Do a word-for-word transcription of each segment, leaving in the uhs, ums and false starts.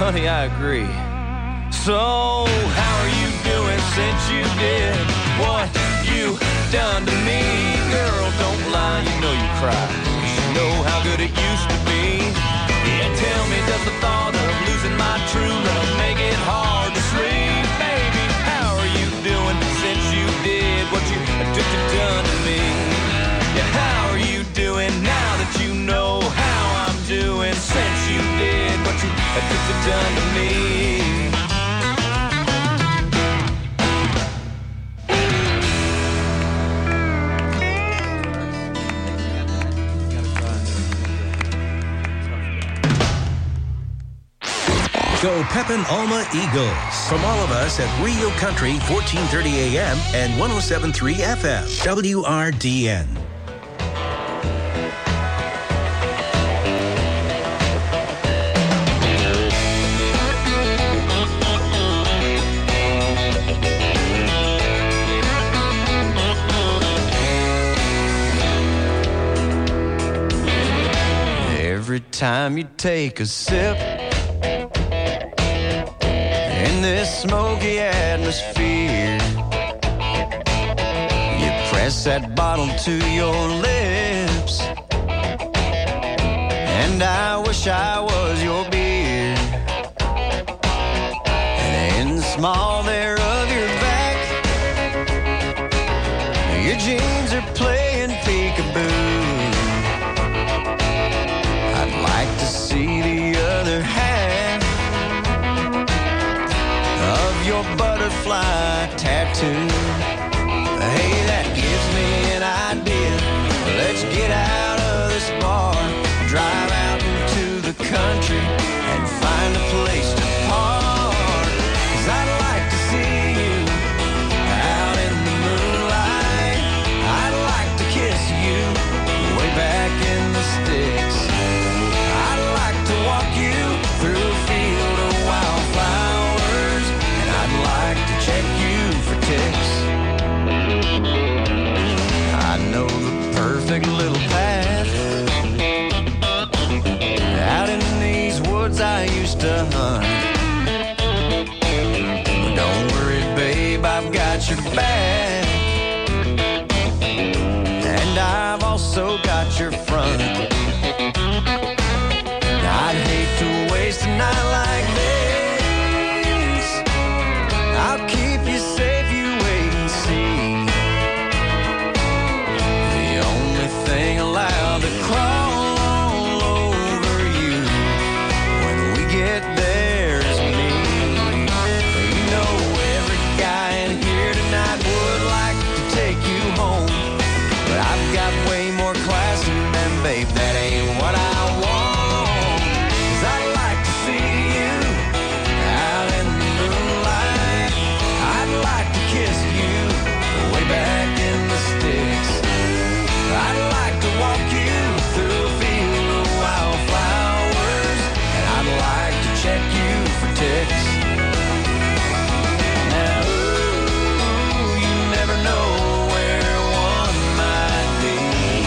honey, I agree. So, how are you doing since you did what you done to me? Girl, don't lie, you know you cried. You know how good it used to be. Yeah, tell me, does the thought of losing my true love make it hard to sleep? Baby, how are you doing since you did what you took to done to me? Yeah, how are you doing now that you know how I'm doing since you did what you took to done to me? Go Pepin Alma Eagles. From all of us at Radio Country, fourteen thirty A M and one oh seven point three F M, W R D N. Every time you take a sip in this smoky atmosphere, you press that bottle to your lips, and I wish I was your beer. And in the small there of your back, your jeans are playing peekaboo. I'd like to see the other half of your butterfly tattoo. Hey, that gives me an idea. Let's get out of this bar, drive out into the country, and find a place to park. 'Cause I'd like to see you out in the moonlight. I'd like to kiss you way back in the sticks. I'd like to walk you through a field of wildflowers, and I'd like to check you for ticks. I know the perfect little path out in these woods I used to hunt. But don't worry, babe, I've got your back, and I've also got your front. I'd hate to waste a night like this. I'll keep you safe, you wait and see. The only thing allowed to crawl all over you when we get there is me. You know every guy in here tonight would like to take you home, but I've got way more class than them, babe, that ain't what I want. Kiss you way back in the sticks. I'd like to walk you through a field of wildflowers, and I'd like to check you for ticks. Now, ooh, you never know where one might be.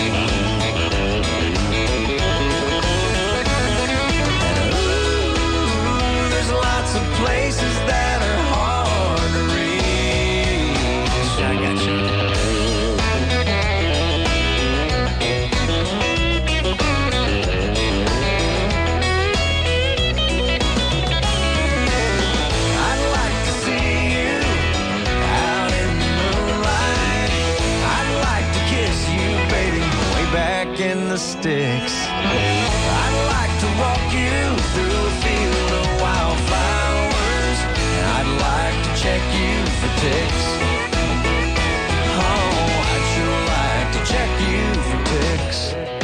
And ooh, there's lots of places that are hard to reach. I got you. I'd like to see you out in the moonlight. I'd like to kiss you, baby, way back in the sticks. I'd like to walk you through a field of wildflowers, and I'd like to check you for ticks. Oh, I'd sure like to check you for ticks.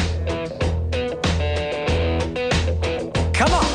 Come on!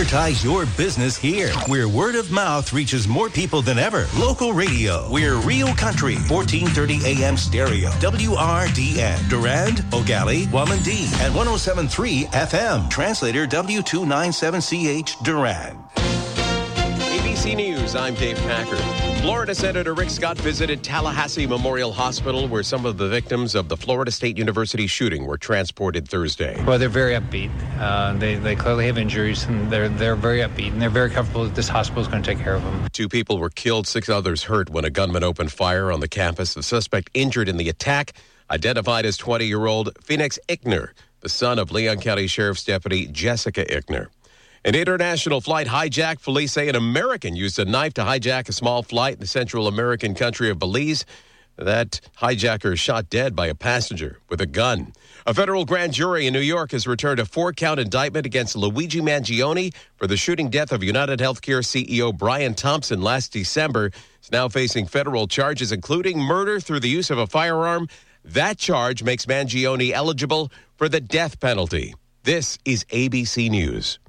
Advertise your business here, where word of mouth reaches more people than ever. Local radio. We're Real Country, fourteen thirty A M stereo. W R D N. Durand, O'Galley, Wamandee, and one oh seven point three F M. Translator W two ninety-seven C H, Durand. A B C News, I'm Dave Packer. Florida Senator Rick Scott visited Tallahassee Memorial Hospital, where some of the victims of the Florida State University shooting were transported Thursday. Well, they're very upbeat. Uh, they, they clearly have injuries, and they're, they're very upbeat, and they're very comfortable that this hospital is going to take care of them. Two people were killed, six others hurt when a gunman opened fire on the campus. The suspect injured in the attack, identified as twenty-year-old Phoenix Ickner, the son of Leon County Sheriff's Deputy Jessica Ickner. An international flight hijacked. Police say an American used a knife to hijack a small flight in the Central American country of Belize. That hijacker shot dead by a passenger with a gun. A federal grand jury in New York has returned a four-count indictment against Luigi Mangione for the shooting death of United Healthcare C E O Brian Thompson last December. He's now facing federal charges, including murder through the use of a firearm. That charge makes Mangione eligible for the death penalty. This is A B C News.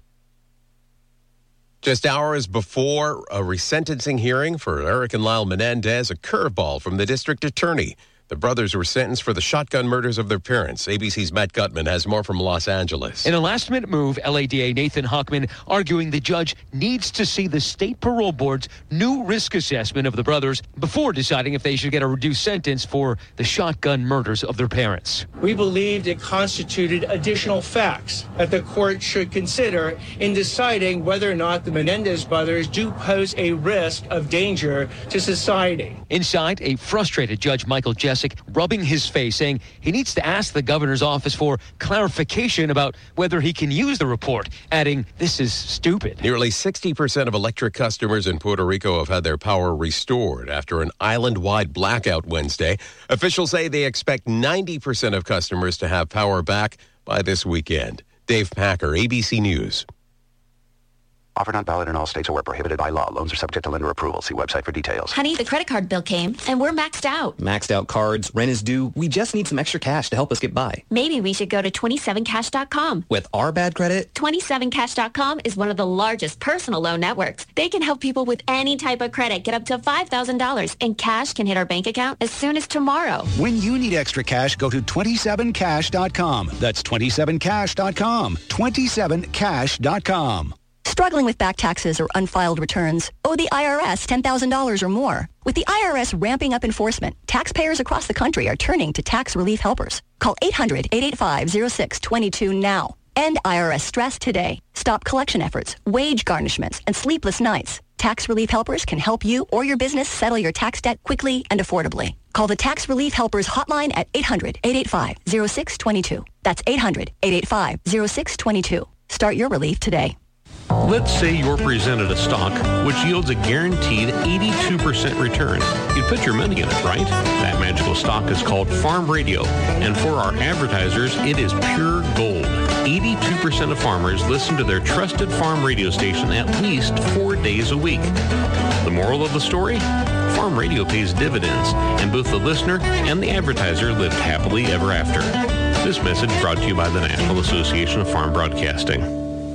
Just hours before a resentencing hearing for Eric and Lyle Menendez, a curveball from the district attorney. The brothers were sentenced for the shotgun murders of their parents. A B C's Matt Gutman has more from Los Angeles. In a last-minute move, L A D A Nathan Hochman arguing the judge needs to see the state parole board's new risk assessment of the brothers before deciding if they should get a reduced sentence for the shotgun murders of their parents. We believed it constituted additional facts that the court should consider in deciding whether or not the Menendez brothers do pose a risk of danger to society. Inside, a frustrated Judge Michael Jessic rubbing his face, saying he needs to ask the governor's office for clarification about whether he can use the report, adding, "This is stupid." Nearly sixty percent of electric customers in Puerto Rico have had their power restored after an island-wide blackout Wednesday. Officials say they expect ninety percent of customers to have power back by this weekend. Dave Packer, A B C News. Offer not valid in all states or where prohibited by law. Loans are subject to lender approval. See website for details. Honey, the credit card bill came, and we're maxed out. Maxed out cards, rent is due. We just need some extra cash to help us get by. Maybe we should go to twenty-seven cash dot com. With our bad credit? twenty-seven cash dot com is one of the largest personal loan networks. They can help people with any type of credit get up to five thousand dollars, and cash can hit our bank account as soon as tomorrow. When you need extra cash, go to twenty-seven cash dot com. That's twenty-seven cash dot com. twenty-seven cash dot com. Struggling with back taxes or unfiled returns? Owe the I R S ten thousand dollars or more? With the I R S ramping up enforcement, taxpayers across the country are turning to tax relief helpers. Call eight hundred, eight eight five, oh six two two now. End I R S stress today. Stop collection efforts, wage garnishments, and sleepless nights. Tax relief helpers can help you or your business settle your tax debt quickly and affordably. Call the Tax Relief Helpers hotline at eight hundred, eight eight five, oh six two two. That's eight hundred, eight eight five, oh six two two. Start your relief today. Let's say you're presented a stock which yields a guaranteed eighty-two percent return. You'd put your money in it, right? That magical stock is called Farm Radio, and for our advertisers, it is pure gold. eighty-two percent of farmers listen to their trusted farm radio station at least four days a week. The moral of the story? Farm Radio pays dividends, and both the listener and the advertiser lived happily ever after. This message brought to you by the National Association of Farm Broadcasting.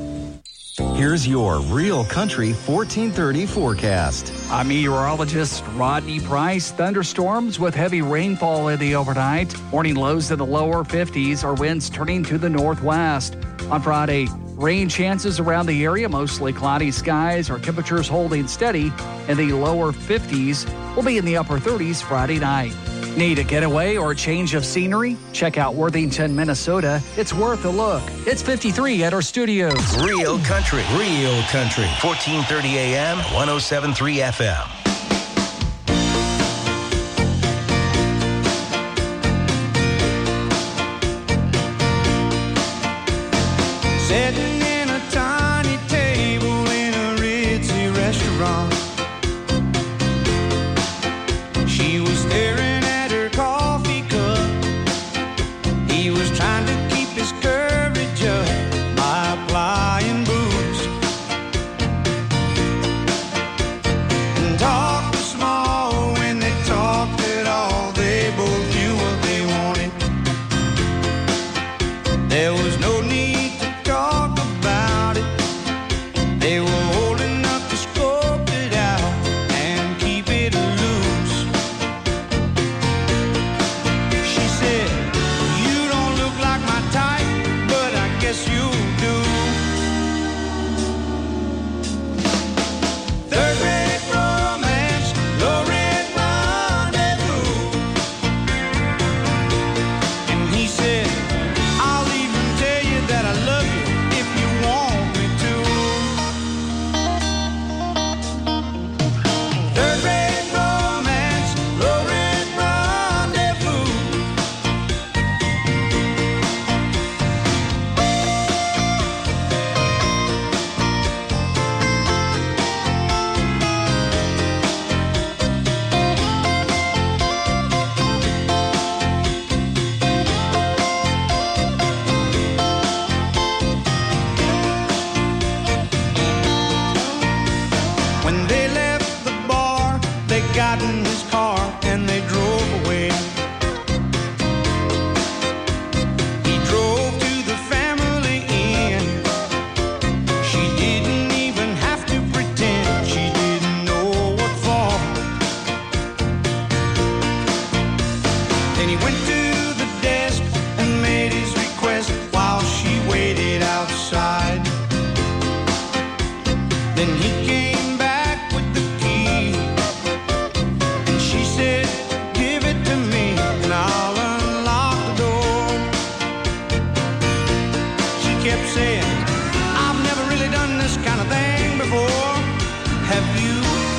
Here's your Real Country fourteen thirty forecast. I'm meteorologist Rodney Price. Thunderstorms with heavy rainfall in the overnight. Morning lows in the lower fifties or winds turning to the northwest. On Friday, rain chances around the area, mostly cloudy skies or temperatures holding steady in the lower fifties. We'll be in the upper thirties Friday night. Need a getaway or a change of scenery? Check out Worthington, Minnesota. It's worth a look. It's fifty-three at our studios. Real Country. Real Country. fourteen thirty A M, one oh seven point three F M. Sitting in a tiny table in a ritzy restaurant. She was staring at her coffee cup. He was trying to keep his courage up by applying booze. And talked small when they talked at all. They both knew what they wanted. There was no need to talk about got in his car and they drove away. He drove to the family inn. She didn't even have to pretend she didn't know what for. Then he went to the desk and made his request while she waited outside. Then he came back with the key, and she said, give it to me and I'll unlock the door. She kept saying, I've never really done this kind of thing before. Have you?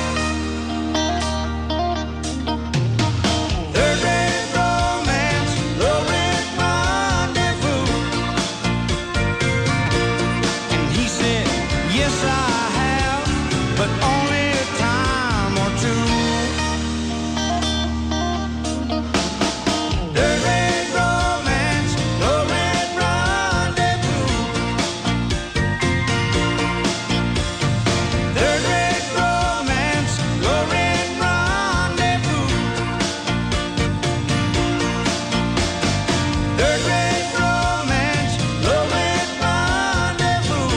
Third rate romance, low rent rendezvous. And he said, yes I but only a time or two. Third rate romance, low rent rendezvous. Third rate romance, low rent rendezvous. Third rate romance, low rent rendezvous.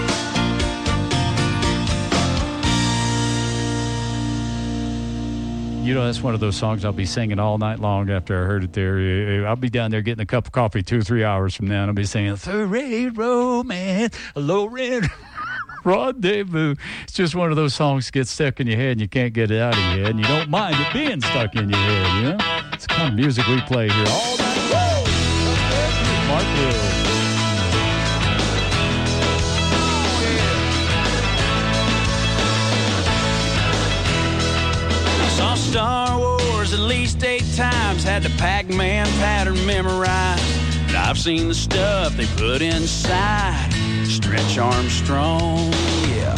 You know, that's one of those songs I'll be singing all night long after I heard it there. I'll be down there getting a cup of coffee two or three hours from now, and I'll be singing third rate romance, low rent rendezvous. It's just one of those songs that gets stuck in your head and you can't get it out of your head, and you don't mind it being stuck in your head, you know? It's the kind of music we play here all night long. Mark Will. Saw Star Wars at least eight times, had the Pac-Man pattern memorized. And I've seen the stuff they put inside Stretch Armstrong, yeah.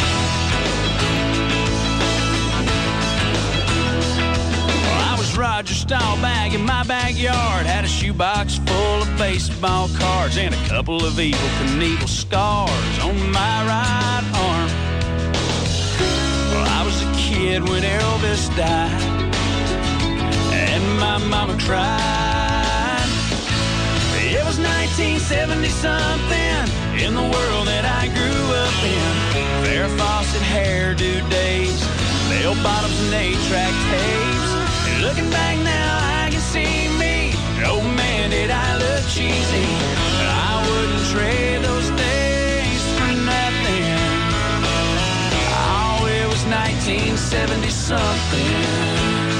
Well, I was Roger Staubach in my backyard, had a shoebox full of baseball cards and a couple of Evel Knievel scars on my right arm. Well, I was a kid when Elvis died, and my mama cried. It was nineteen seventy something in the world that I grew up in. Farrah Fawcett hairdo days, bell bottoms and eight-track tapes. And looking back now, I can see me. Oh man, did I look cheesy. But I wouldn't trade those days for nothing. Oh, it was nineteen seventy something.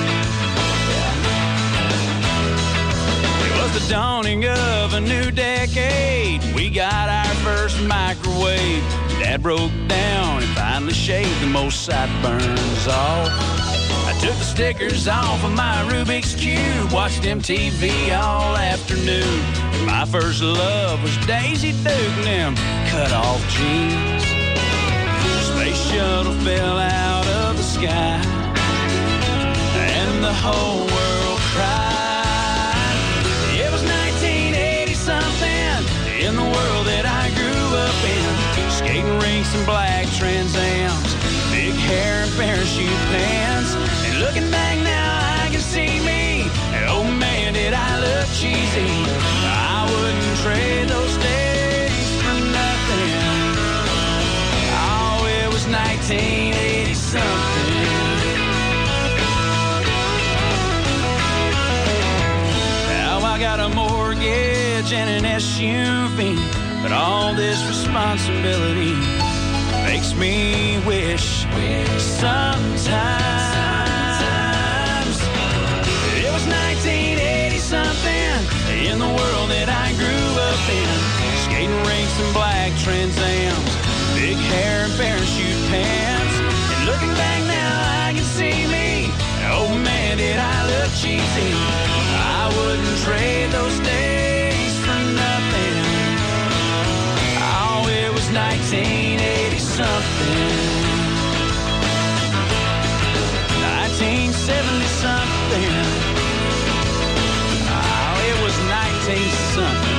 The dawning of a new decade, we got our first microwave. Dad broke down and finally shaved the most sideburns off. I took the stickers off of my Rubik's Cube, watched M T V all afternoon. My first love was Daisy Duke and them cut-off jeans. Space shuttle fell out of the sky, and the whole world cried. In the world that I grew up in, skating rinks and black Trans Ams, big hair and parachute pants. And looking back now, I can see me. And oh man, did I look cheesy. I wouldn't trade those days for nothing. Oh, it was nineteen eighty something. Now I got a mortgage and an S U V, but all this responsibility makes me wish sometimes it was nineteen eighty something in the world that I grew up in. Skating rinks and black Trans Ams, big hair and parachute pants. And looking back now, I can see me. Oh man, did I look cheesy. I wouldn't trade those days for nothing. Oh, it was nineteen eighty something. nineteen seventy something. Oh, it was nineteen something.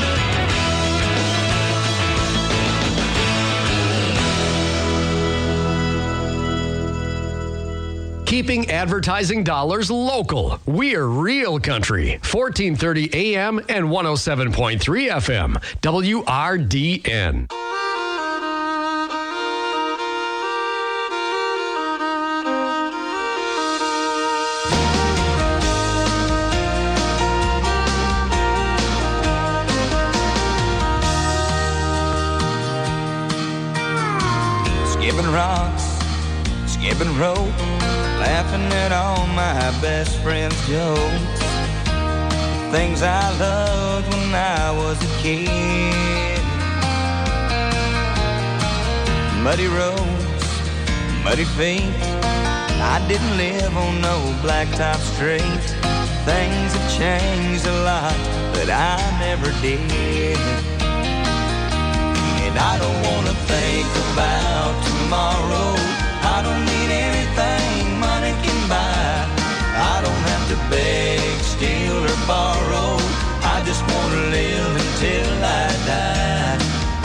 Keep keeping advertising dollars local. We're Real Country, fourteen thirty A M and one oh seven point three F M, W R D N. Skipping rocks, skipping rope, laughing at all my best friends' jokes. Things I loved when I was a kid. Muddy roads, muddy feet. I didn't live on no blacktop street. Things have changed a lot, but I never did. And I don't wanna think about tomorrow. I don't need anything money can buy. I don't have to beg, steal, or borrow. I just wanna live until I die.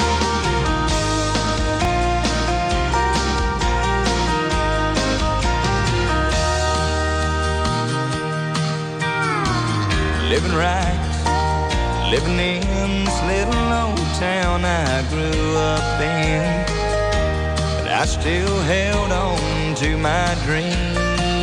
Living right, living in this little old town I grew up in. But I still held on to my dreams.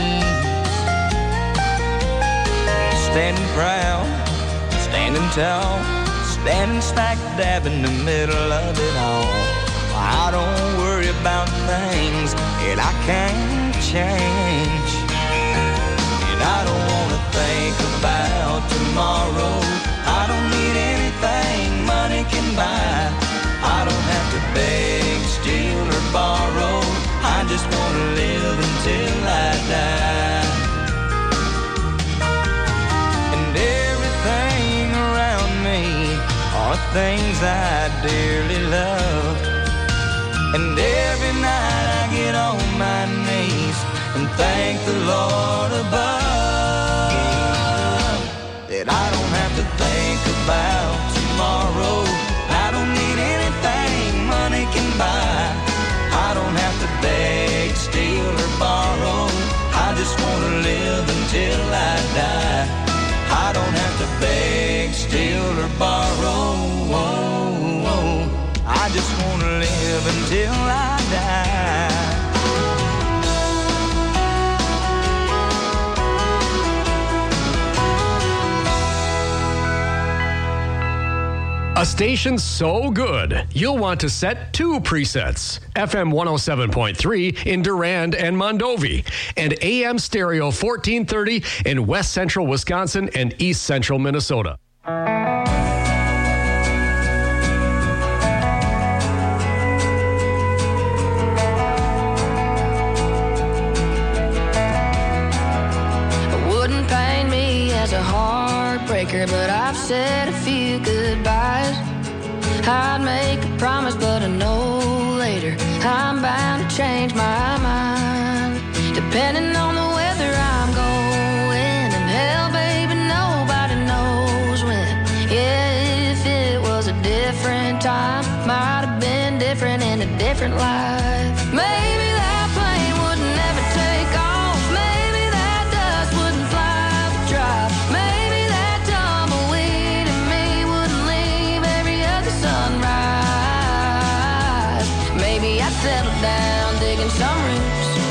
Standing proud, standing tall, standing smack dab in the middle of it all. I don't worry about things that I can't change. And I don't wanna think about tomorrow. I don't need anything money can buy. I don't have to beg, steal, or borrow. I just wanna live until I die. And everything around me are things I dearly love. And every night I get on my knees and thank the Lord above that I don't have to think about tomorrow. I don't need anything money can buy. I don't have to beg, steal, or borrow. I just want to live until I die. I don't have to beg, steal, or borrow. I just want to live until I die. A station so good, you'll want to set two presets. F M one oh seven point three in Durand and Mondovi, and A M stereo fourteen thirty in West Central Wisconsin and East Central Minnesota. Wouldn't pain me as a heartbreaker, but I've said a few goodbyes. I'd make a promise, but I know later I'm bound to change my mind. Depending on the weather I'm going, and hell, baby, nobody knows when. Yeah, if it was a different time, might have been different in a different life. Maybe that plane would never take off. Maybe that dust wouldn't fly the drive. Maybe that tumbleweed in me wouldn't leave every other sunrise. Maybe I'd settle down digging some roots,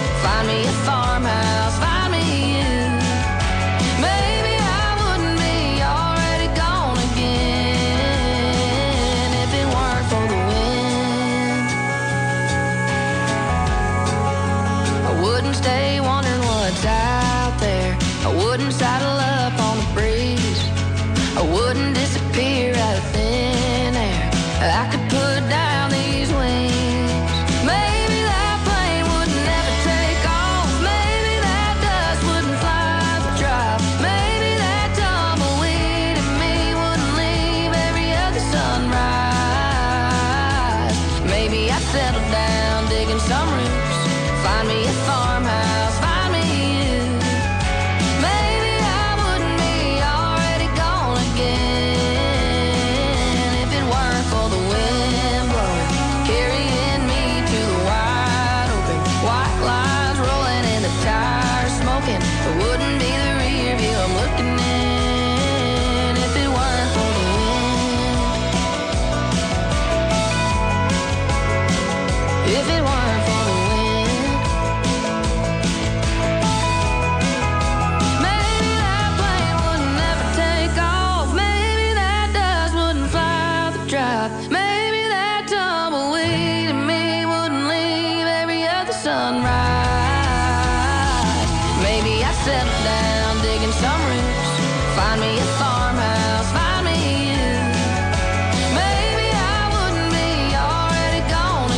settle down, digging some roots. Find me a farmhouse, find me you. Maybe I wouldn't be already gone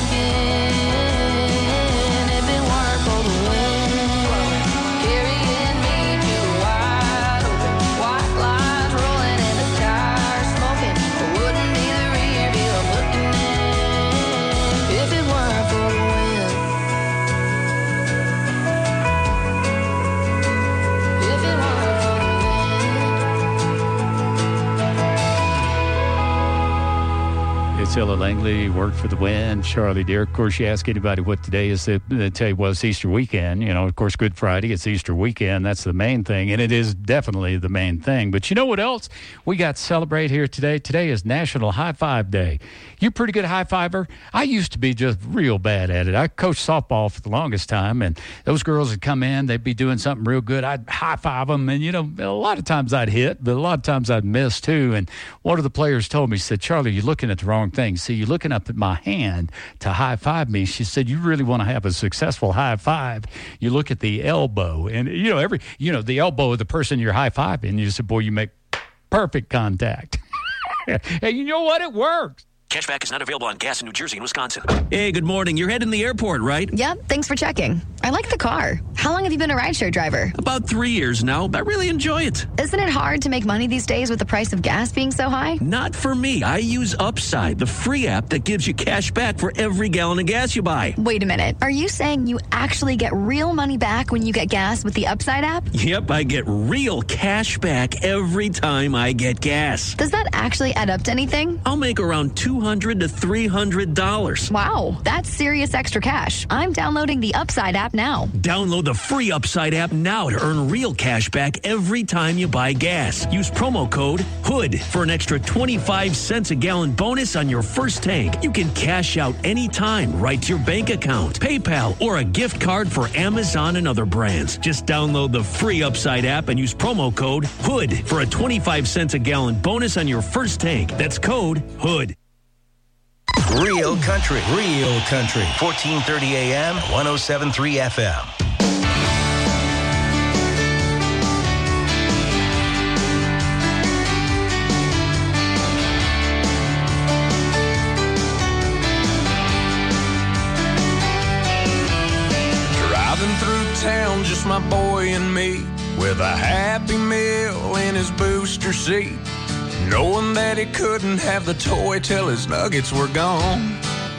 again if it weren't for the wind blowing, carrying me to the wide open. White lines rolling and the tires smoking. It wouldn't be the rear view I'm looking at if it weren't for the wind. If it weren't for the It's Ella Langley, worked for the Wind, Charlie Deer. Of course, you ask anybody what today is, they, they tell you, well, it's Easter weekend. You know, of course, Good Friday, it's Easter weekend. That's the main thing, and it is definitely the main thing. But you know what else we got to celebrate here today? Today is National High Five Day. You pretty good high fiver? I used to be just real bad at it. I coached softball for the longest time, and those girls would come in, they'd be doing something real good. I'd high five them, and, you know, a lot of times I'd hit, but a lot of times I'd miss too. And one of the players told me, she said, Charlie, you're looking at the wrong thing. See, you're looking up at my hand to high five me. She said, you really want to have a successful high five, you look at the elbow. And, you know, every, you know, the elbow of the person you're high fiving, you said, boy, you make perfect contact. And you know what? It works. Cashback is not available on gas in New Jersey and Wisconsin. Hey, good morning. You're heading to the airport, right? Yep, thanks for checking. I like the car. How long have you been a rideshare driver? About three years now, but I really enjoy it. Isn't it hard to make money these days with the price of gas being so high? Not for me. I use Upside, the free app that gives you cash back for every gallon of gas you buy. Wait a minute. Are you saying you actually get real money back when you get gas with the Upside app? Yep, I get real cash back every time I get gas. Does that actually add up to anything? I'll make around two hundred to three hundred dollars. Wow, that's serious extra cash. I'm downloading the Upside app now. Download the free Upside app now to earn real cash back every time you buy gas. Use promo code HOOD for an extra twenty-five cents a gallon bonus on your first tank. You can cash out anytime right to your bank account, PayPal, or a gift card for Amazon and other brands. Just download the free Upside app and use promo code HOOD for a twenty-five cents a gallon bonus on your first tank. That's code HOOD. Real country, real country. fourteen thirty A M, one oh seven point three F M. Driving through town, just my boy and me, with a Happy Meal in his booster seat, knowing that he couldn't have the toy till his nuggets were gone.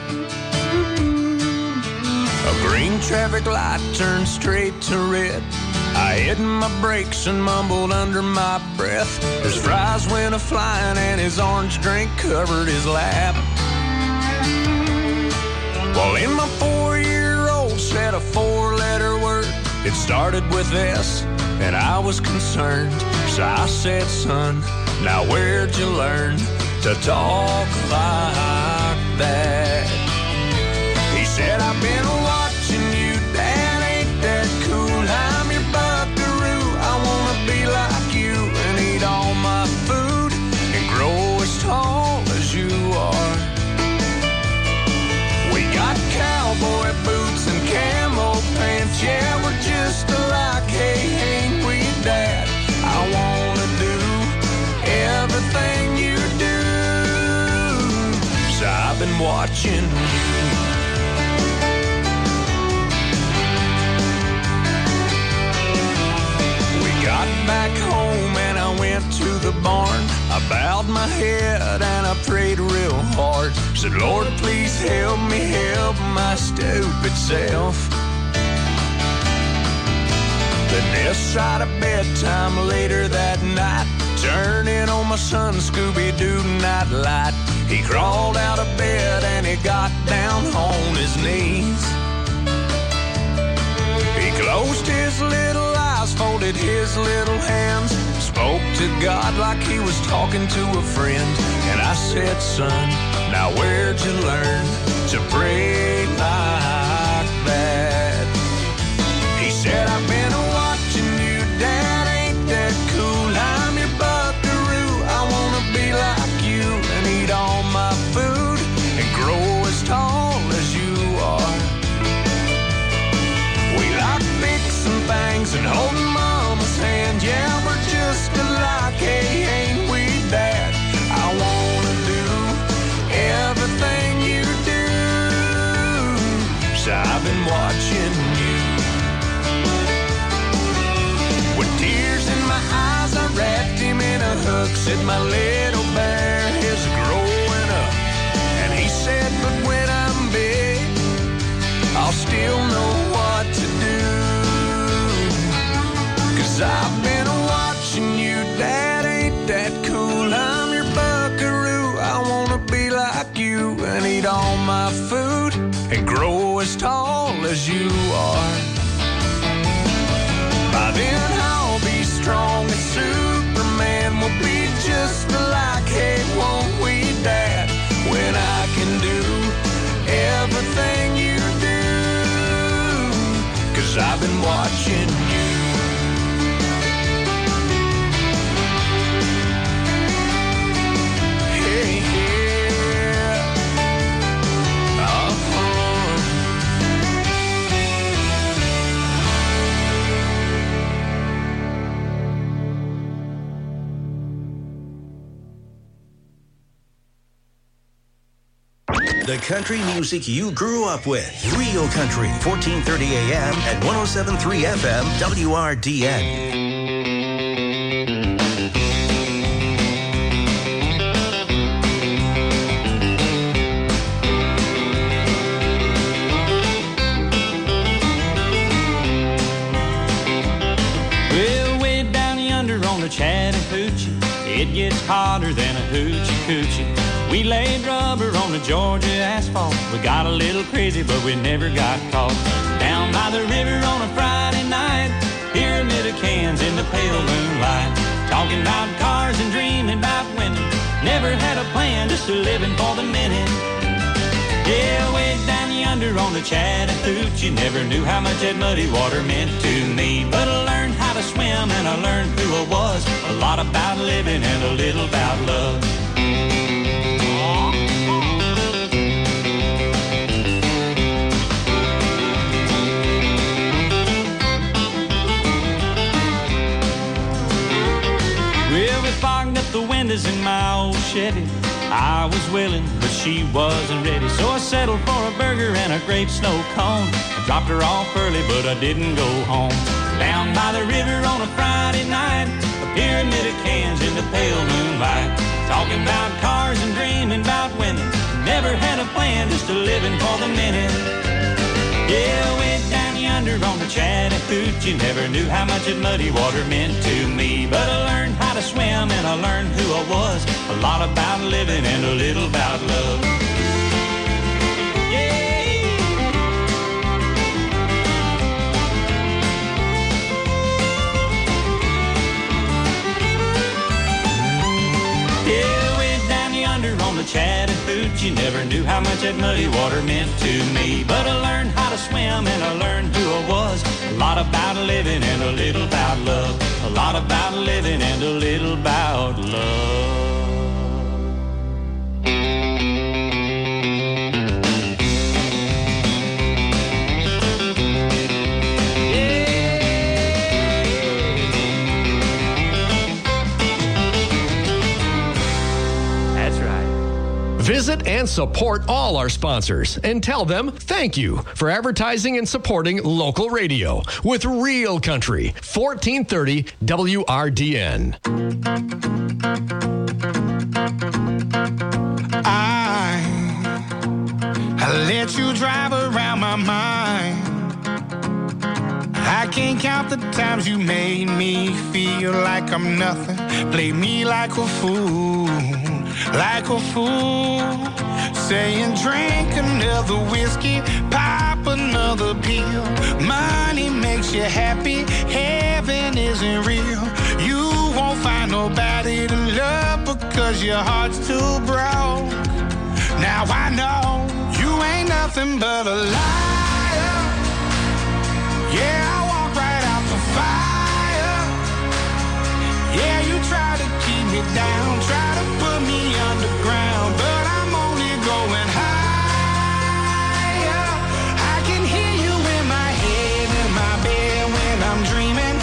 A green traffic light turned straight to red. I hit my brakes and mumbled under my breath. His fries went a-flying and his orange drink covered his lap. Well, in my four-year-old said a four-letter word. It started with S, and I was concerned. So I said, son, now where'd you learn to talk like that? He said, I've been watching you, Dad, ain't that cool? I'm your buckaroo, I wanna be like you and eat all my food and grow as tall as you are. We got cowboy boots and camo pants, yeah, we're just alike, hey, ain't we, Dad? I wanna do everything you do, so I've been watching you. We got back home and I went to the barn. I bowed my head and I prayed real hard. Said, Lord, please help me help my stupid self. Then this side of bedtime later that night, turning on my son Scooby-Doo nightlight. He crawled out of bed and he got down on his knees. He closed his little eyes, folded his little hands, spoke to God like he was talking to a friend. And I said, son, now where'd you learn to pray like that? He said, I've been watching you, Dad, ain't that cool? I'm your buckaroo, I wanna be like you and eat all my food and grow as tall as you are. We like fixing things and and holding mama's hand. Yeah, we're just alike, hey, ain't we that? I wanna do everything you do, 'cause I've been watching you. With tears in my eyes, I wrapped him in a hook, said my little bear is growing up. And he said, but when I'm big, I'll still know what to do. 'Cause I've been watching you, Dad, ain't that cool? I'm your buckaroo, I wanna be like you and eat all my food and grow as tall as you are. By then I'll be strong as Superman, we'll be just alike, hey, won't we, Dad? When I can do everything you do, 'cause I've been watching you. Hey, yeah. Uh-huh. The country music you grew up with. Real Country, fourteen thirty A M and one oh seven point three F M, W R D N. Well, way down yonder on the Chattahoochee, it gets hotter than a hoochie coochie. We laid rubber on the Georgia asphalt. We got a little crazy, but we never got caught. Down by the river on a Friday night, pyramid of cans in the pale moonlight. Talking about cars and dreaming about women. Never had a plan, just a living for the minute. Yeah, way down yonder on the Chattahoochee, never knew how much that muddy water meant to me. But I learned how to swim and I learned who I was. A lot about living and a little about love. Well, we fogged up the windows in my old Chevy. I was willing, but she wasn't ready. So I settled for a burger and a grape snow cone. I dropped her off early, but I didn't go home. Down by the river on a Friday night, a pyramid of cans in the pale moonlight. Talking about cars and dreaming about women. Never had a plan, just a living for the minute. Yeah, way down yonder on the Chattahoochee, never knew how much that muddy water meant to me. But I learned how to swim and I learned who I was. A lot about living and a little about love. Chattahoochee, never knew how much that muddy water meant to me. But I learned how to swim and I learned who I was. A lot about living and a little about love. A lot about living and a little about love. Visit and support all our sponsors and tell them thank you for advertising and supporting local radio with Real Country, fourteen thirty W R D N. I, I let you drive around my mind. I can't count the times you made me feel like I'm nothing. Play me like a fool, like a fool. Saying drink another whiskey, pop another pill. Money makes you happy, heaven isn't real. You won't find nobody to love because your heart's too broke. Now I know you ain't nothing but a liar. Yeah, I walk right out the fire. Yeah, you try to keep me down, try to put me underground, but I'm only going higher. I can hear you in my head, in my bed when I'm dreaming.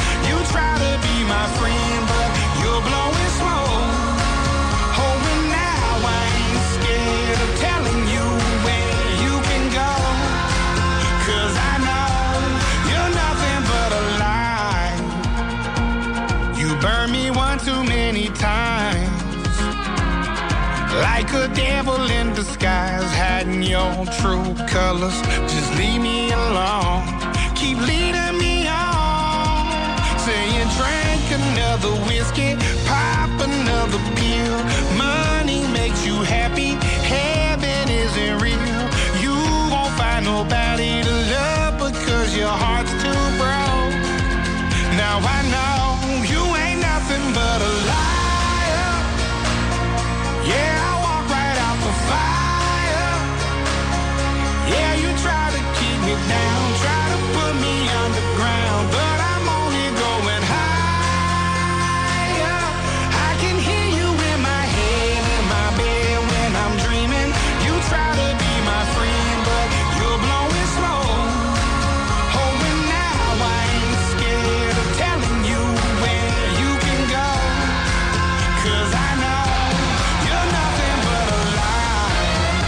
burned me one too many times. Like a devil in disguise, hiding your true colors. Just leave me alone. Keep leading me on. Saying drink another whiskey, pop another pill. Money makes you happy, heaven isn't real. You won't find nobody to love because your heart's too broke. Now I know you ain't nothing but a liar. Yeah, I walk right out the fire. Yeah, you try to keep me down, try to put me underground, but I'm only going higher. I can hear you in my head, in my bed when I'm dreaming. You try to be my friend, but you're blowing slow. Oh, and now I ain't scared of telling you where you can go. 'Cause I know you're nothing but a lie.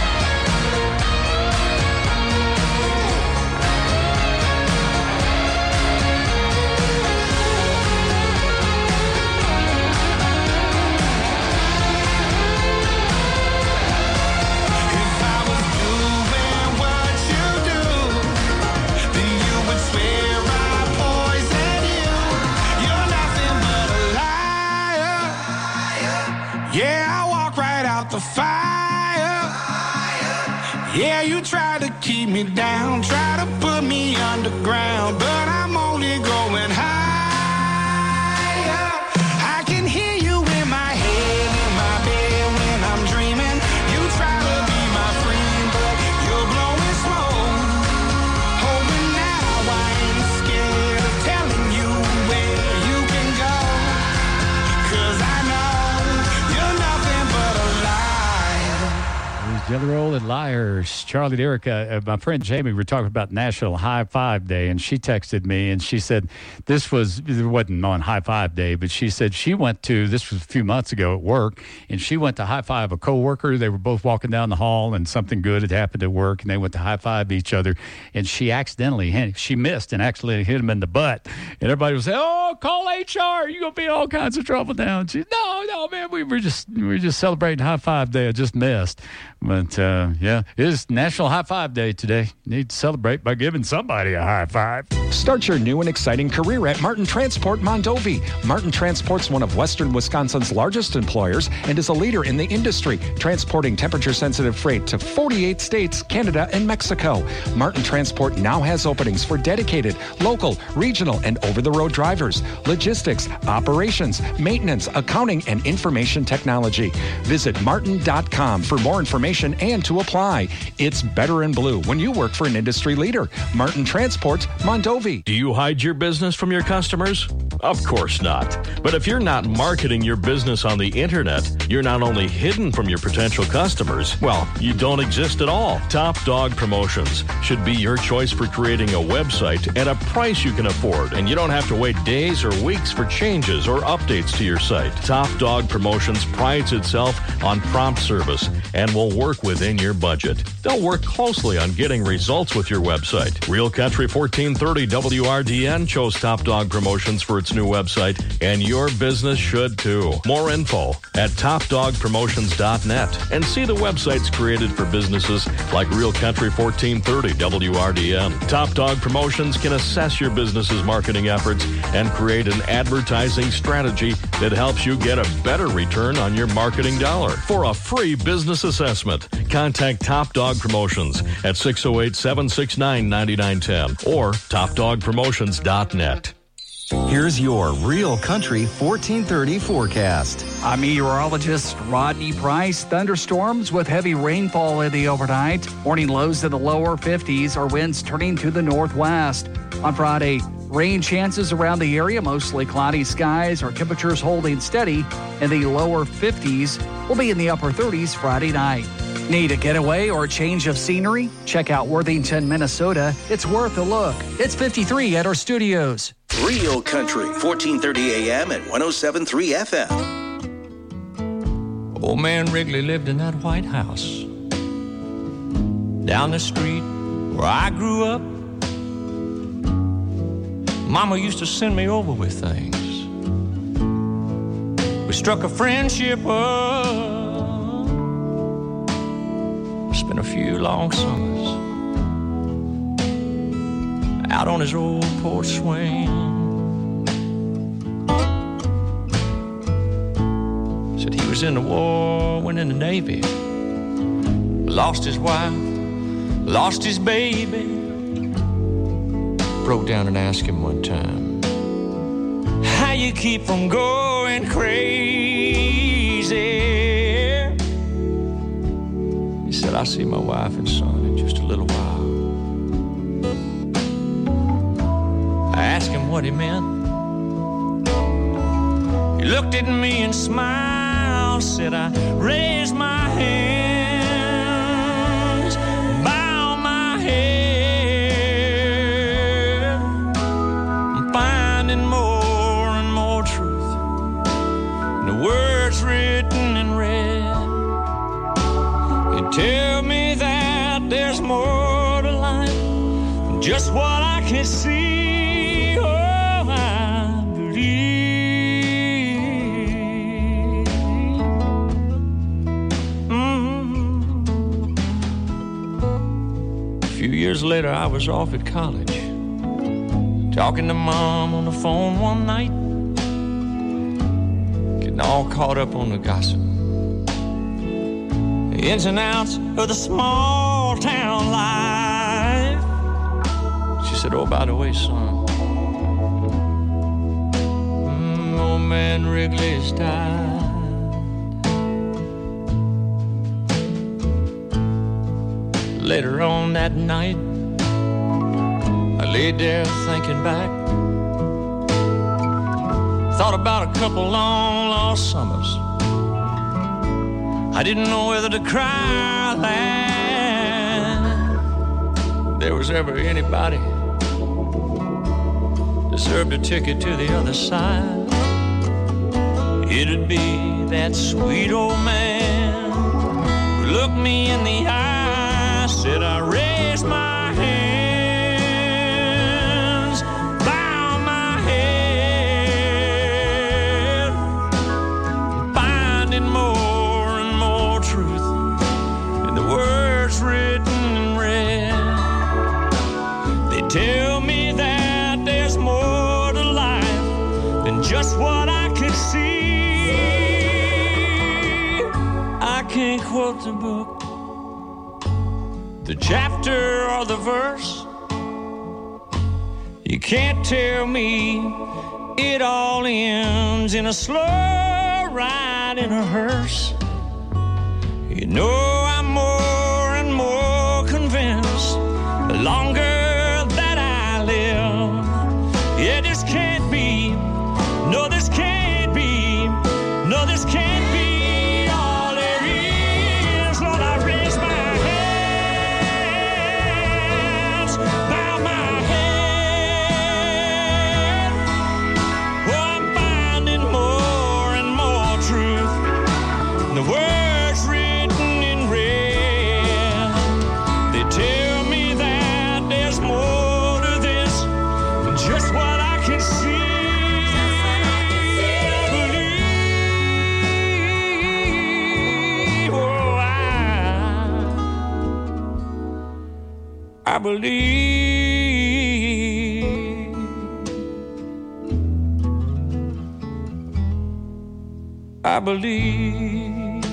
If I was doing what you do, then you would swear I poisoned you. You're nothing but a liar. Yeah, I walk right out the fire. Yeah, you try to keep me down, try to put me underground, but I'm only going higher. I can hear you in my head, in my bed when I'm dreaming. You try to be my friend, but you're blowing smoke. Oh, and now I ain't scared of telling you where you can go. 'Cause I know you're nothing but a lie. These Jelly Roll and Liars. Charlie and Erica, uh, my friend Jamie, were talking about National High Five Day, and she texted me, and she said this was, it wasn't on High Five Day, but she said she went to, this was a few months ago at work, and she went to high five a coworker. They were both walking down the hall, and something good had happened at work, and they went to high five each other, and she accidentally, she missed and accidentally hit him in the butt. And everybody was saying, oh, call H R. You're going to be in all kinds of trouble now. And she, no, no, man, we were just, we were just celebrating High Five Day. I just missed. But, uh, yeah, it is National High Five Day today. Need to celebrate by giving somebody a high five. Start your new and exciting career at Martin Transport Mondovi. Martin Transport's one of Western Wisconsin's largest employers and is a leader in the industry, transporting temperature-sensitive freight to forty-eight states, Canada, and Mexico. Martin Transport now has openings for dedicated, local, regional, and over-the-road drivers, logistics, operations, maintenance, accounting, and information technology. Visit martin dot com for more information and to apply. It's better in blue when you work for an industry leader. Martin Transport, Mondovi. Do you hide your business from your customers? Of course not. But if you're not marketing your business on the internet, you're not only hidden from your potential customers, well, you don't exist at all. Top Dog Promotions should be your choice for creating a website at a price you can afford, and you don't have to wait days or weeks for changes or updates to your site. Top Dog Promotions prides itself on prompt service and will work within your budget. They'll work closely on getting results with your website. Real Country fourteen thirty W R D N chose Top Dog Promotions for its new website, and your business should too. More info at top dog promotions dot net, and see the websites created for businesses like Real Country fourteen thirty W R D N. Top Dog Promotions can assess your business's marketing efforts and create an advertising strategy that helps you get a better return on your marketing dollar. For a free business assessment, contact Top Dog Promotions at six oh eight, seven six nine, nine nine one zero or top dog promotions dot net. Here's your Real Country fourteen thirty forecast. I'm meteorologist Rodney Price. Thunderstorms with heavy rainfall in the overnight. Morning lows in the lower fifties or winds turning to the northwest. On Friday, rain chances around the area, mostly cloudy skies. Our temperatures holding steady in the lower fifties. We'll be in the upper thirties Friday night. Need a getaway or a change of scenery? Check out Worthington, Minnesota. It's worth a look. It's fifty-three at our studios. Real Country, fourteen thirty A M and one oh seven point three F M. Old man Wrigley lived in that White House down the street where I grew up. Mama used to send me over with things we struck a friendship up. Spent a few long summers out on his old porch swing. Said he was in the war, went in the Navy, lost his wife, lost his baby. Broke down and asked him one time, how you keep from going crazy? He said, I'll see my wife and son in just a little while. I asked him what he meant. He looked at me and smiled, said, I raised my hands, bow my head, I'm finding more and more truth in the words written in red. They tell me that there's more to life than just what I can see. Years later, I was off at college, talking to Mom on the phone one night, getting all caught up on the gossip, the ins and outs of the small town life. She said, oh, by the way, son, mm, old man Wrigley's died. Later on that night, I laid there thinking back. Thought about a couple long lost summers. I didn't know whether to cry or laugh. There was ever anybody deserved a ticket to the other side. It'd be that sweet old man who looked me in the eye. Said I raised my hands, bow my head, finding more and more truth in the words written in red. They tell me that there's more to life than just what I can see. I can't quote the book, the chapter or the verse. You can't tell me it all ends in a slow ride in a hearse. You know I'm more and more convinced the longer that I live. Yeah, this can't be, no, this can't be, no, this can't be. I believe, I believe,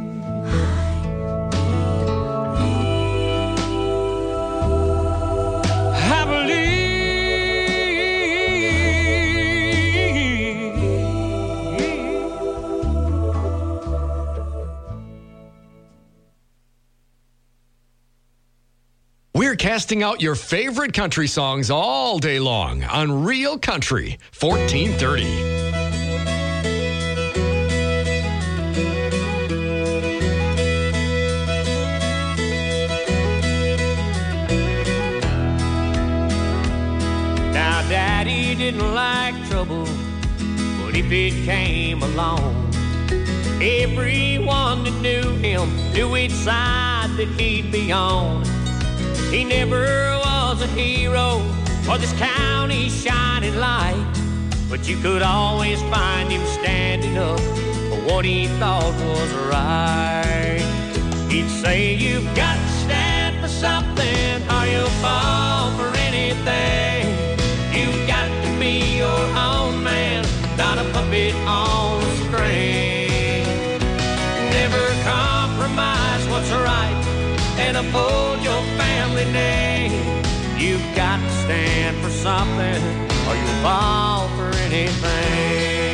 I believe. We're casting out your favorite country songs all day long on Real Country fourteen thirty. Now, Daddy didn't like trouble, but if it came along, everyone that knew him knew which side that he'd be on. He never was a hero or this county's shining light. but you could always find him standing up for what he thought was right. He'd say, you've got to stand for something or you'll fall for anything. You've got to be your own man, not a puppet on a string. Never compromise what's right and uphold your family name. You've got to stand for something or you'll fall for anything.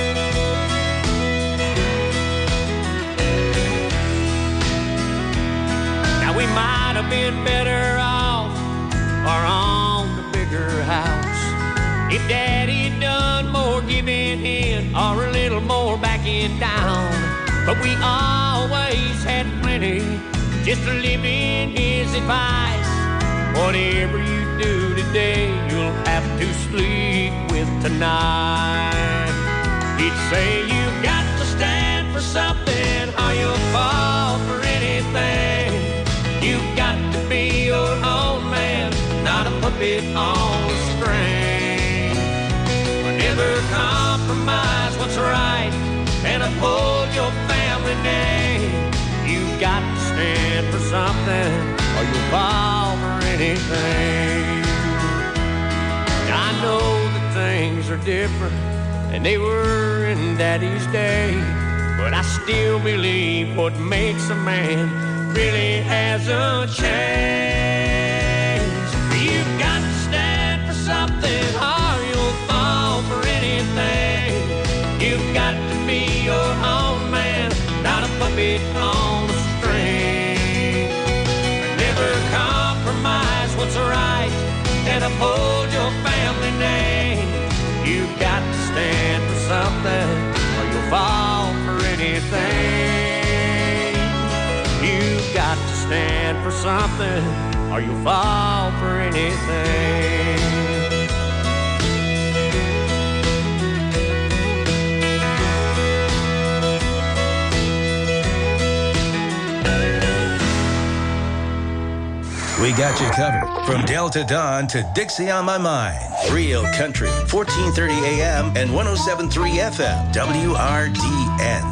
Now we might have been better off or on the bigger house if Daddy done more giving in or a little more backing down. But we always had plenty just to live in his advice. Whatever you do today, you'll have to sleep with tonight. He'd say, you've got to stand for something or you'll fall for anything. You've got to be your own man, not a puppet on a string. Never compromise what's right and uphold your family name. You've got to stand for something or you'll fall for anything. I know that things are different and they were in Daddy's day, but I still believe what makes a man really hasn't changed. You've got to stand for something or you'll fall for anything. You've got to be your own man, not a puppet on a string. Never compromise what's right and uphold your family name. You've got to stand for something or you'll fall for anything. You've got to stand for something or you'll fall for anything. We got you covered from Delta Dawn to Dixie on My Mind. Real Country, fourteen thirty A M and one oh seven point three F M, W R D N.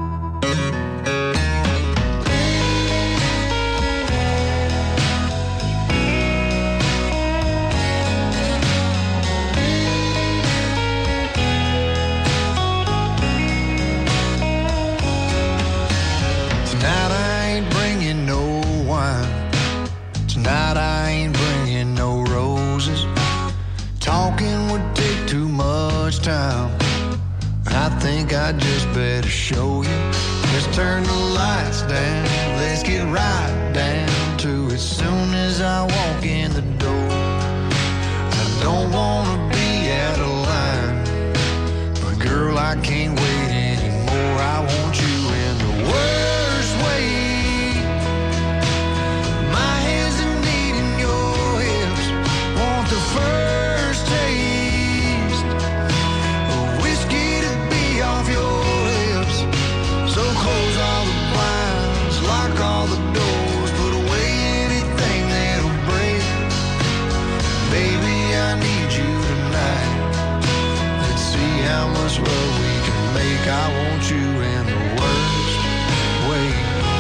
Tonight I ain't bringing no wine. Tonight I ain't bringing no roses. Talking would take too much time. I think I just better show you. Let's turn the lights down. Let's get right down to it. Soon as I walk in the door, I don't wanna be out of line, but girl, I can't wait anymore. I want you in the worst way. My hands are needing your hips. Want the first taste of whiskey to be off your lips. So close all the blinds, lock all the doors, put away anything that'll break. Baby, I need you tonight. Let's see how much love we can make. I want you in the worst way.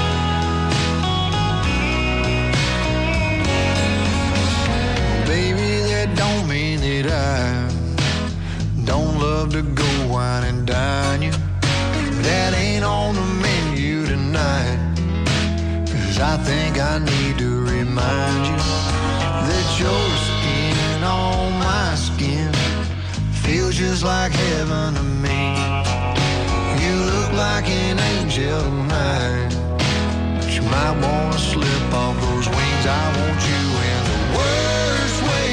Baby, that don't mean that I don't love to go wine and dine you. That ain't on the menu tonight. Cause I think I need to remind you that your skin on my skin feels just like heaven to me. You look like an angel tonight, but you might wanna slip off those wings. I want you in the worst way.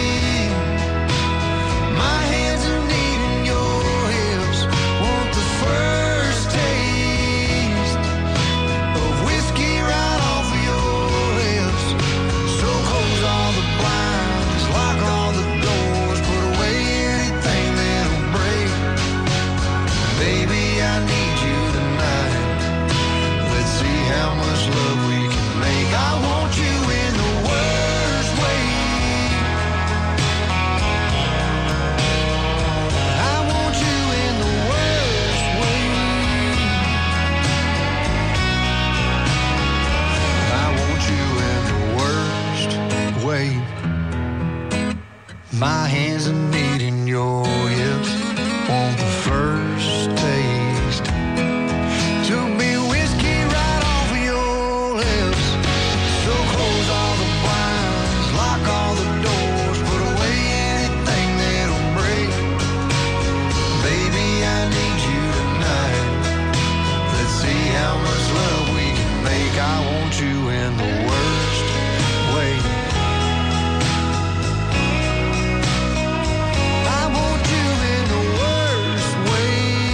My hands are needing your hips. Want the first taste of whiskey right off of your lips. So close all the blinds, lock all the doors, put away anything that'll break. Baby, I need you tonight. Let's see how much love we can make. I want you in the worst way. first taste. Took me whiskey right off of your lips. So close all the blinds, lock all the doors, put away anything that'll break. Baby, I need you tonight. Let's see how much love we can make. I want you in the worst way. I want you in the worst way.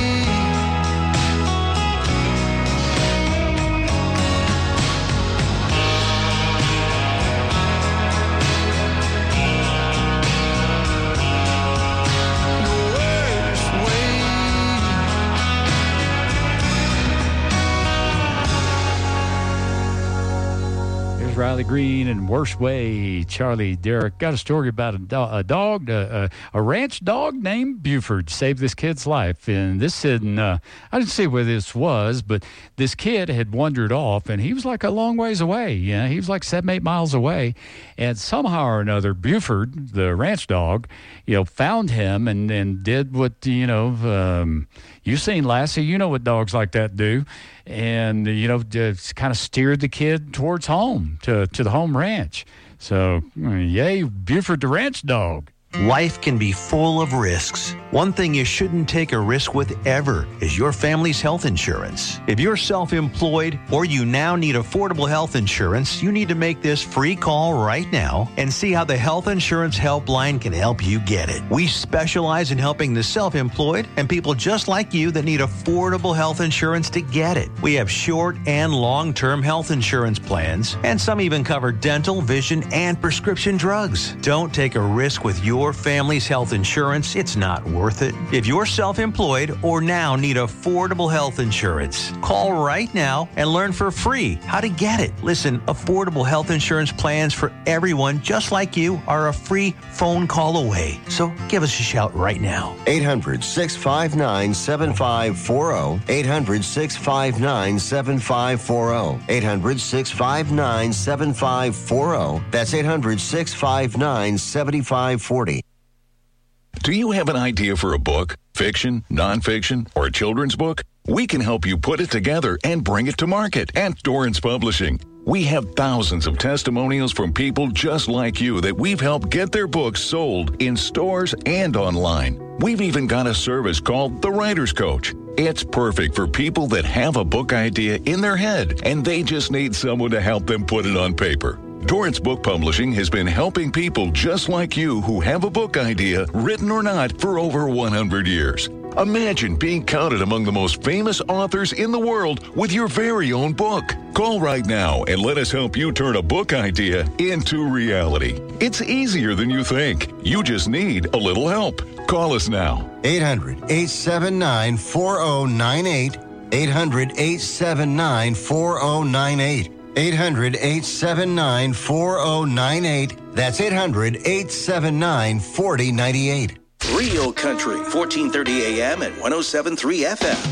Here's Riley Green and Worst Way. Charlie Derrick got a story about a, do- a dog, a, a, a ranch dog named Buford saved this kid's life. And this said, uh, I didn't see where this was, but this kid had wandered off, and he was like a long ways away. You know, he was like seven, eight miles away. And somehow or another, Buford, the ranch dog, you know, found him and, and did what, you know, um, you've seen Lassie, you know what dogs like that do. And, you know, just kind of steered the kid towards home, to, to the home ranch. So, yay, Buford the ranch dog. Life can be full of risks. One thing you shouldn't take a risk with ever is your family's health insurance. If you're self-employed or you now need affordable health insurance, you need to make this free call right now and see how the Health Insurance Helpline can help you get it. We specialize in helping the self-employed and people just like you that need affordable health insurance to get it. We have short and long-term health insurance plans, and some even cover dental, vision, and prescription drugs. Don't take a risk with your family's health insurance. It's not worth it. If you're self-employed or now need affordable health insurance, call right now and learn for free how to get it. Listen, affordable health insurance plans for everyone just like you are a free phone call away. So give us a shout right now. eight hundred, six five nine, seven five four zero. eight hundred, six five nine, seven five four zero. eight hundred, six five nine, seven five four zero. That's eight hundred, six five nine, seven five four zero. Do you have an idea for a book, fiction, nonfiction, or a children's book? We can help you put it together and bring it to market at Dorrance Publishing. We have thousands of testimonials from people just like you that we've helped get their books sold in stores and online. We've even got a service called The Writer's Coach. It's perfect for people that have a book idea in their head and they just need someone to help them put it on paper. Dorrance Book Publishing has been helping people just like you who have a book idea, written or not, for over one hundred years. Imagine being counted among the most famous authors in the world with your very own book. Call right now and let us help you turn a book idea into reality. It's easier than you think. You just need a little help. Call us now. eight hundred, eight seven nine, four zero nine eight. eight hundred, eight seven nine, four zero nine eight. eight hundred, eight seven nine, four zero nine eight. That's eight hundred, eight seven nine, four zero nine eight. Real Country, fourteen thirty A M and one oh seven point three F M.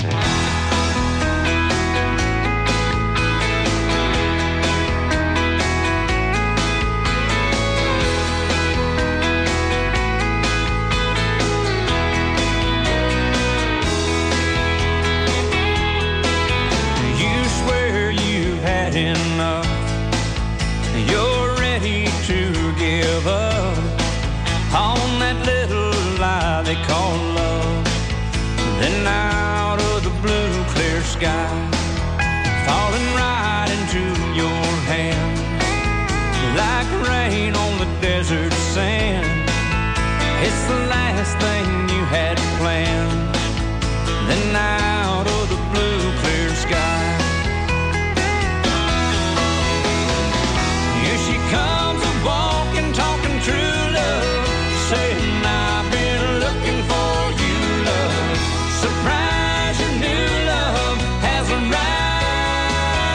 Enough, you're ready to give up on that little lie they call love. Then out of the blue clear sky, falling right into your hand, like rain on the desert sand. It's the last thing you had planned. Then out of the blue clear sky, comes a walking, talking true love, saying I've been looking for you, love. Surprise, your new love has arrived.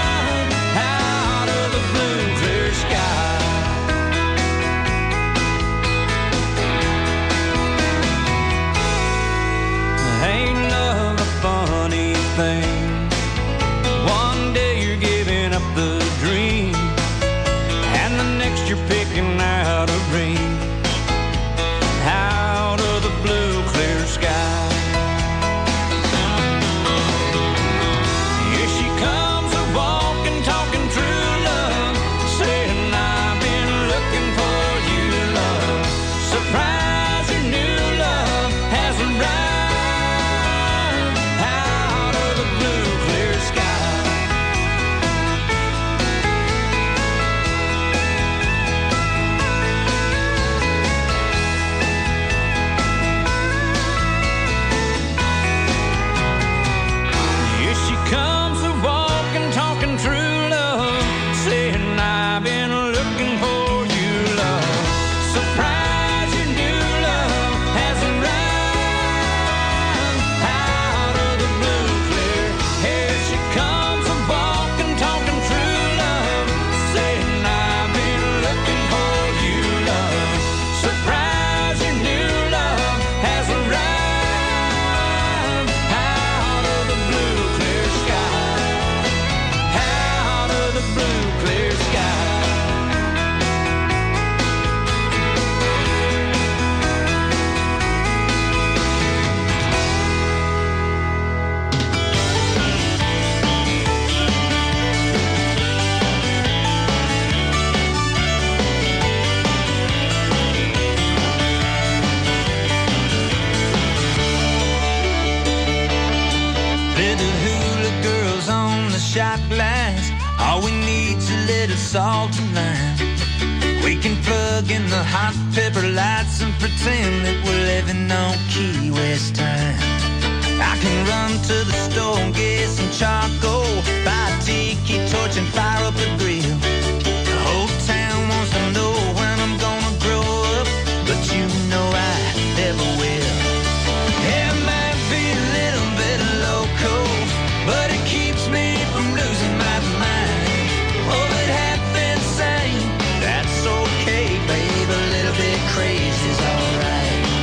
with the hula girls on the shot glass. All we need's a little salt and lime. We can plug in the hot pepper lights and pretend that we're living on Key West time. I can run to the store and get some charcoal, buy a tiki torch and fire up the grill. The whole town wants to know when I'm gonna grow up, but you know I never will. Yeah, it might be a little bit loco, but it keeps me from losing my mind. Oh, it half insane, that's okay, babe. A little bit crazy's alright.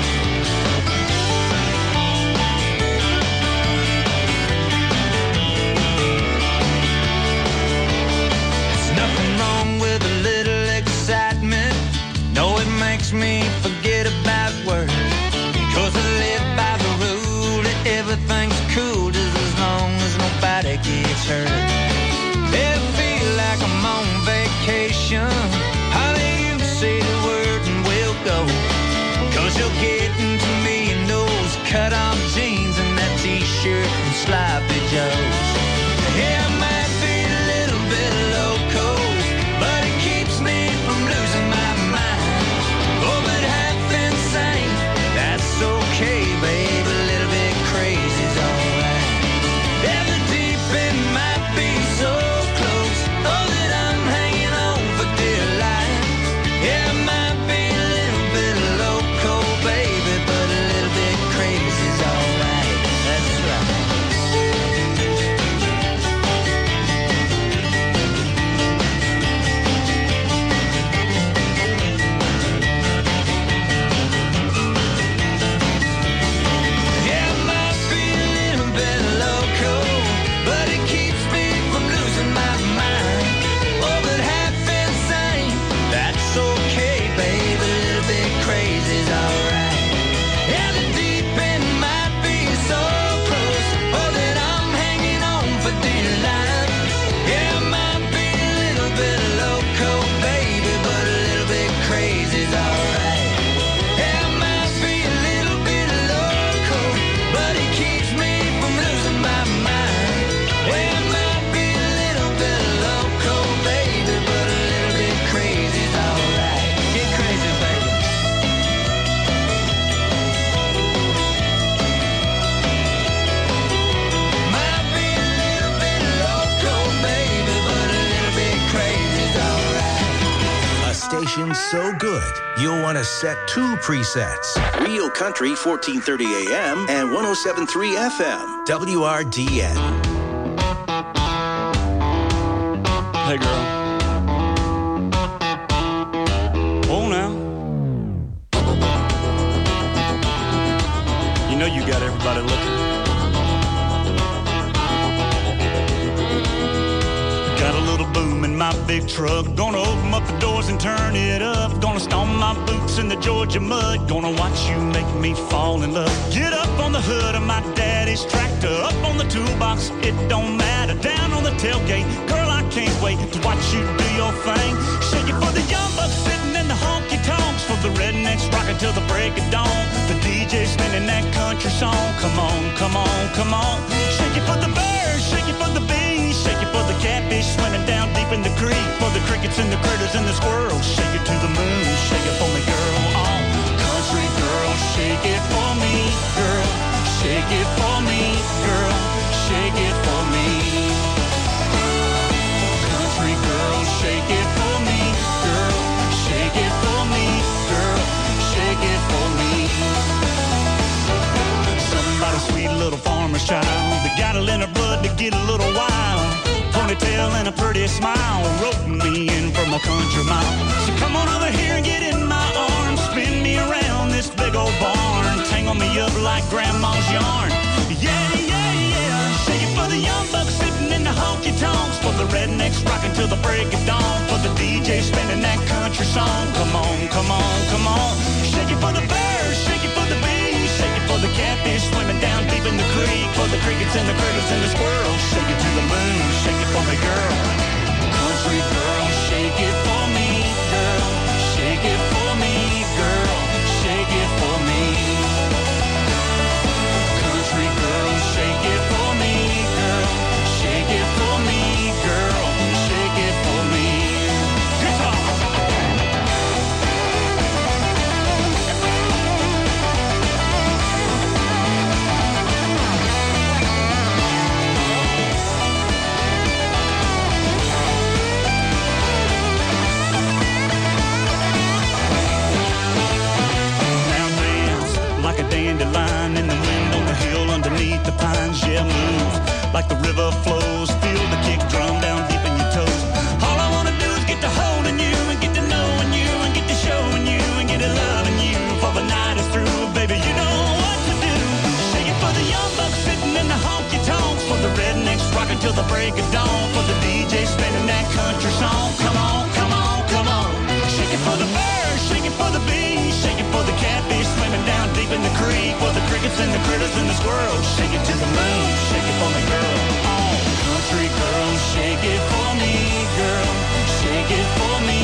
Me forget about work, cause I live by the rule that everything's cool just as long as nobody gets hurt. It feel like I'm on vacation. Honey, you say the word and we'll go, cause you're getting to me in those cut-off jeans and that t-shirt and sloppy joes. Yeah, I might be a little bit loco, but it keeps me from losing my mind. That's okay, babe, a little bit crazy's alright. Yeah, the deep end might be so close, oh, that I'm hanging on for dear life. Yeah, it might be a little bit loco, baby, but a little bit crazy's alright. That's right. So good, you'll want to set two presets. Real Country, fourteen thirty A M and one oh seven point three F M, W R D N. Hey, girl. Oh, now. You know you got everybody looking. Got a little boom in my big truck. Gonna open up the doors and turn it up. Gonna stomp my boots in the Georgia mud. Gonna watch you make me fall in love. Get up on the hood of my daddy's tractor. Up on the toolbox, it don't matter. Down on the tailgate, girl, I can't wait to watch you do your thing. Shake it for the young bucks sitting in the honky-tonks. For the rednecks rocking till the break of dawn. The D J spinning that country song. Come on, come on, come on. Shake it for the birds, shake it for the bees. Shake it for the catfish swimming down deep in the creek. For the crickets and the critters and the squirrels. Shake it to the moon, shake it for me, girl. Oh, country girl, shake it for me, girl. Shake it for me, girl. Shake it for me. Country girl, shake it for me, girl. Shake it for me, girl. Shake it for me. Somebody sweet little farmer's child that got it in her blood to get a little wild. Ponytail and a pretty smile, roping me in from a country mile. So come on over here and get in my arms, spin me around this big old barn, tangle me up like grandma's yarn. Yeah, yeah, yeah. Shake it for the young bucks sitting in the honky-tonks, for the rednecks rocking till the break of dawn, for the D J spinning that country song. Come on, come on, come on. Shake it for the birds, shake it for the bees, shake it for the catfish swimming down deep in the creek, for the crickets and the critters and the squirrels. Shake it to the moon, shake it for me, girl. Country girl, shake it for me, girl. Shake it for me, girl. Shake it for me. Country girl, shake it for me, the pines, yeah, move like the river flows. Feel the kick drum down deep in your toes. All I wanna do is get to holding you and get to knowing you and get to showing you and get to loving you before the night is through. Baby, you know what to do. Shake it for the young bucks sitting in the honky tonks, for the rednecks rocking till the break of dawn, for the D J spinning that country song. Come on, come on, come on. Shake it for the birds, shake it for the bees, shake it for the catfish swimming down deep in the creek, for the crickets and the critters and the squirrels. Shake it to the moon, shake it for me, girl. Oh, country girl, shake it for me, girl. Shake it for me,